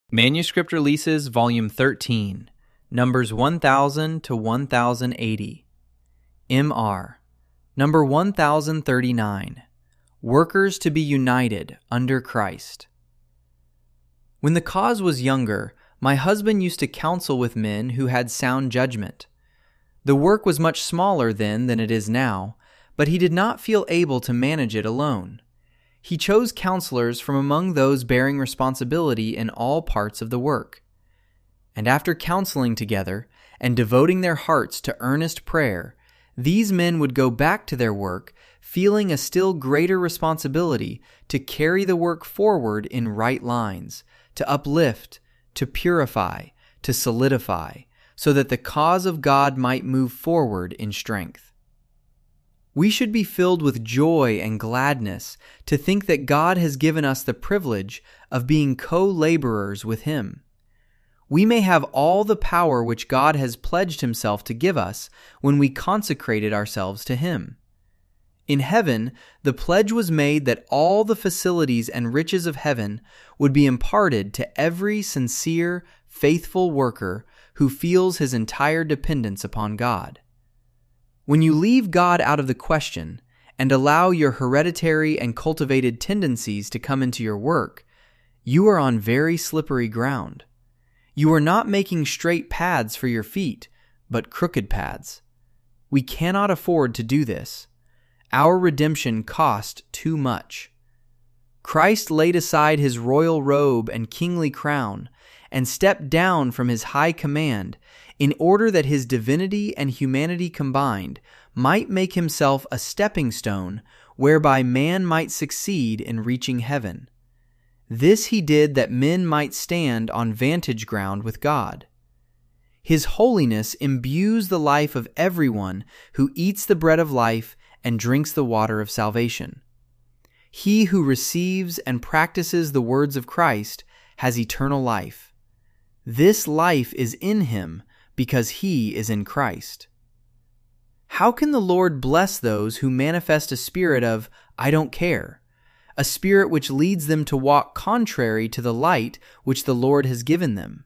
Manuscript Releases, Volume 13, Numbers 1000 to 1080. M.R. Number 1039, Workers to be United under Christ. When the cause was younger, my husband used to counsel with men who had sound judgment. The work was much smaller then than it is now, but he did not feel able to manage it alone. He chose counselors from among those bearing responsibility in all parts of the work. And after counseling together and devoting their hearts to earnest prayer, these men would go back to their work feeling a still greater responsibility to carry the work forward in right lines, to uplift, to purify, to solidify, so that the cause of God might move forward in strength. We should be filled with joy and gladness to think that God has given us the privilege of being co-laborers with Him. We may have all the power which God has pledged Himself to give us when we consecrated ourselves to Him. In heaven, the pledge was made that all the facilities and riches of heaven would be imparted to every sincere, faithful worker who feels his entire dependence upon God. When you leave God out of the question and allow your hereditary and cultivated tendencies to come into your work, you are on very slippery ground. You are not making straight paths for your feet, but crooked paths. We cannot afford to do this. Our redemption cost too much. Christ laid aside His royal robe and kingly crown and stepped down from His high command in order that His divinity and humanity combined might make Himself a stepping stone whereby man might succeed in reaching heaven. This He did that men might stand on vantage ground with God. His holiness imbues the life of everyone who eats the bread of life and drinks the water of salvation. He who receives and practices the words of Christ has eternal life. This life is in him because he is in Christ. How can the Lord bless those who manifest a spirit of, "I don't care," a spirit which leads them to walk contrary to the light which the Lord has given them?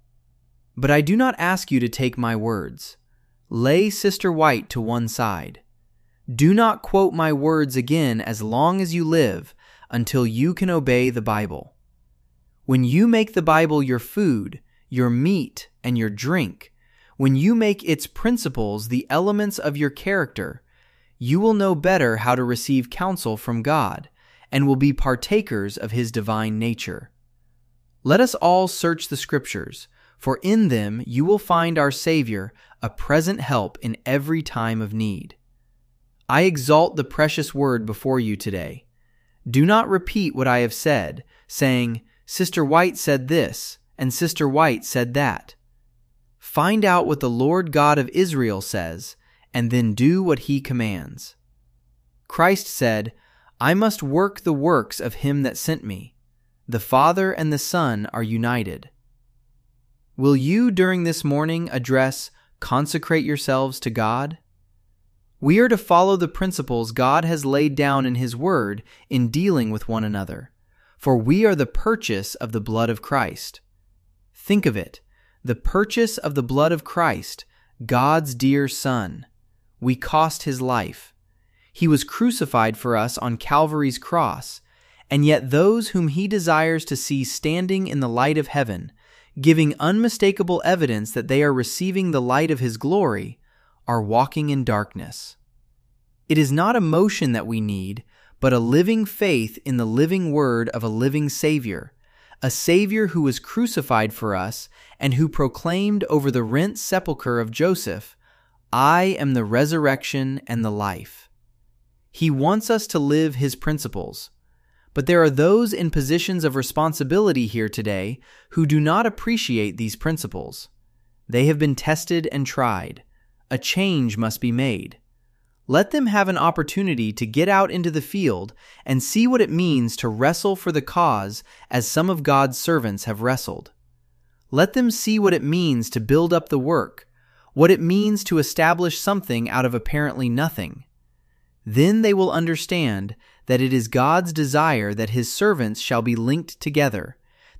But I do not ask you to take my words. Lay Sister White to one side. Do not quote my words again as long as you live until you can obey the Bible. When you make the Bible your food, your meat, and your drink, when you make its principles the elements of your character, you will know better how to receive counsel from God and will be partakers of His divine nature. Let us all search the Scriptures, for in them you will find our Savior a present help in every time of need. I exalt the precious word before you today. Do not repeat what I have said, saying, "Sister White said this, and Sister White said that." Find out what the Lord God of Israel says, and then do what He commands. Christ said, "I must work the works of Him that sent me." The Father and the Son are united. Will you during this morning address, "Consecrate yourselves to God"? We are to follow the principles God has laid down in His Word in dealing with one another, for we are the purchase of the blood of Christ. Think of it, the purchase of the blood of Christ, God's dear Son. We cost His life. He was crucified for us on Calvary's cross, and yet those whom He desires to see standing in the light of heaven, giving unmistakable evidence that they are receiving the light of His glory, are walking in darkness. It is not emotion that we need, but a living faith in the living word of a living Savior, a Savior who was crucified for us and who proclaimed over the rent sepulchre of Joseph, "I am the resurrection and the life." He wants us to live His principles. But there are those in positions of responsibility here today who do not appreciate these principles. They have been tested and tried. A change must be made. Let them have an opportunity to get out into the field and see what it means to wrestle for the cause as some of God's servants have wrestled. Let them see what it means to build up the work, what it means to establish something out of apparently nothing. Then they will understand that it is God's desire that His servants shall be linked together,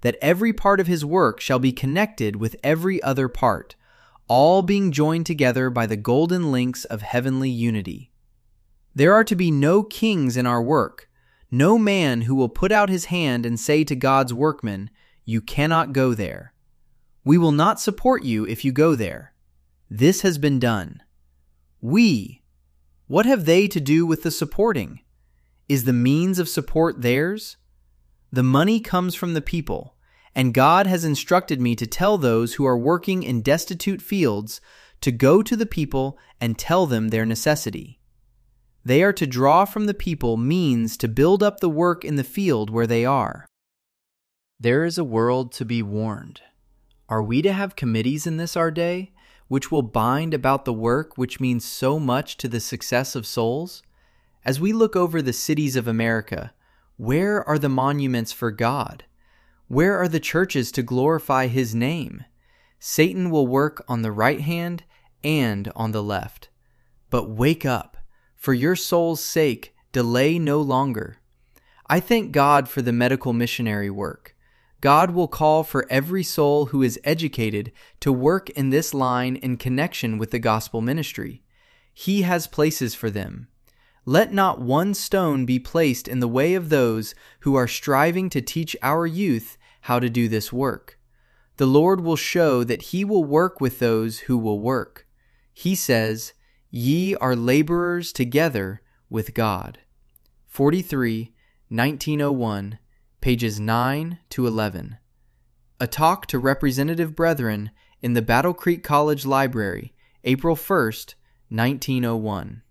that every part of his work shall be connected with every other part, all being joined together by the golden links of heavenly unity. There are to be no kings in our work, no man who will put out his hand and say to God's workmen, "You cannot go there." We will not support you if you go there. This has been done. We, what have they to do with the supporting? Is the means of support theirs? The money comes from the people, and God has instructed me to tell those who are working in destitute fields to go to the people and tell them their necessity. They are to draw from the people means to build up the work in the field where they are. There is a world to be warned. Are we to have committees in this our day, which will bind about the work which means so much to the success of souls? As we look over the cities of America, where are the monuments for God? Where are the churches to glorify His name? Satan will work on the right hand and on the left. But wake up. For your soul's sake, delay no longer. I thank God for the medical missionary work. God will call for every soul who is educated to work in this line in connection with the gospel ministry. He has places for them. Let not one stone be placed in the way of those who are striving to teach our youth how to do this work. The Lord will show that He will work with those who will work. He says, "Ye are laborers together with God." 43, 1901, pages 9 to 11. A talk to representative brethren in the Battle Creek College Library, April 1st, 1901.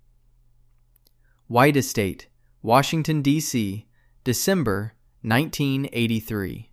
White Estate, Washington, D.C., December 1983.